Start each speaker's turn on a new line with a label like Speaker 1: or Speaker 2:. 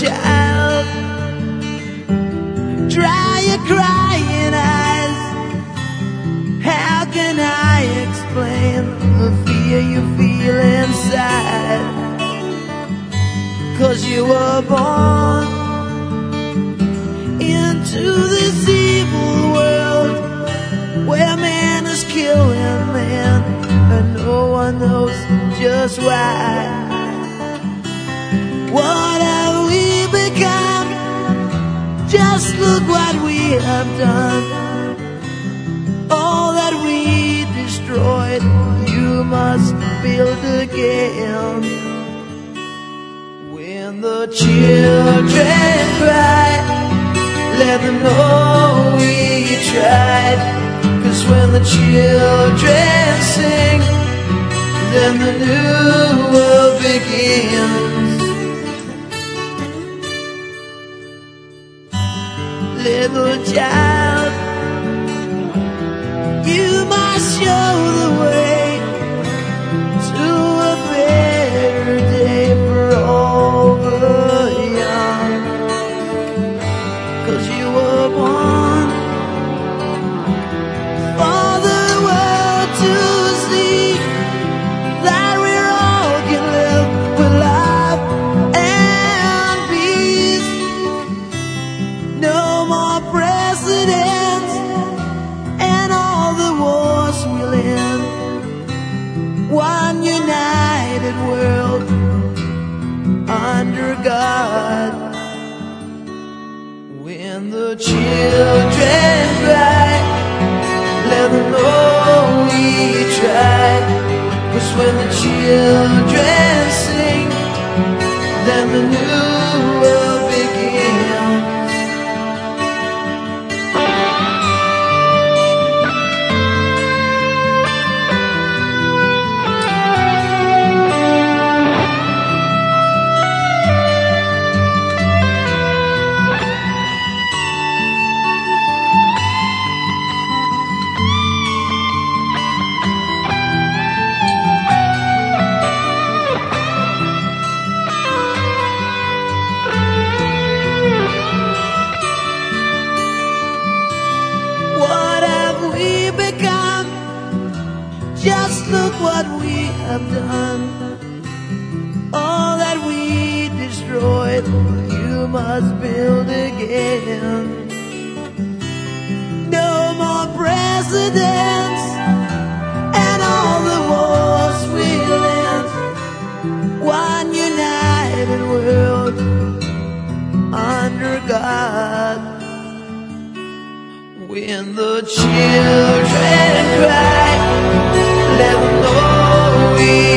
Speaker 1: child, dry your crying eyes. How can I explain the fear you feel inside? 'Cause you were born into this evil world where man is killing man, and no one knows just why. What have we become? Just look what we have done. All that we destroyed, you must build again. When the children cry, let them know we tried. 'Cause when the children sing, then the new world begins. Little child, you must show the way to a better day for all the young. 'Cause you were born for the world to see that we all can live with love and peace. No more presidents and all the wars we'll end. One united world under God. When the children cry, let them know we tried. 'Cause when the children sing, then the new world begins. Just look what we have done. All that we destroyed, you must build again. No more presidents and all the wars we'll end. One united world under God. When the children cry, let them know we